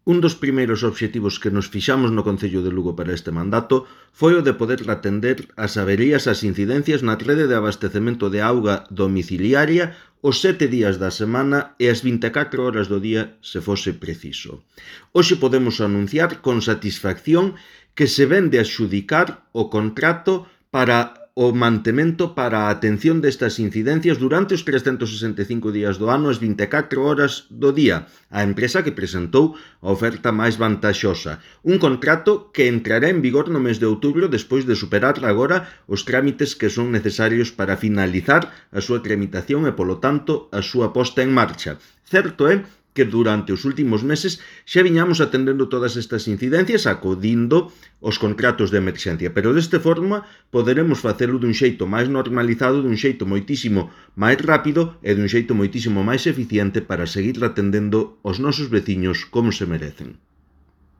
Un dos primeiros obxectivos que nos fixamos no Concello de Lugo para este mandato foi o de poder atender as averías e as incidencias na rede de abastecemento de auga domiciliaria os 7 días da semana e as 24 horas do día se fose preciso. Hoxe podemos anunciar con satisfacción que se ven de adxudicar o contrato para o mantemento para a atención destas incidencias durante os 365 días do ano as 24 horas do día, a empresa que presentou a oferta máis vantaxosa. Un contrato que entrará en vigor no mes de outubro despois de superar agora os trámites que son necesarios para finalizar a súa tramitación e, polo tanto, a súa posta en marcha. Certo é que durante os últimos meses xa viñamos atendendo todas estas incidencias acudindo aos contratos de emerxencia, pero deste forma poderemos facelo dun xeito máis normalizado, dun xeito moitísimo máis rápido e dun xeito moitísimo máis eficiente para seguir atendendo os nosos veciños como se merecen.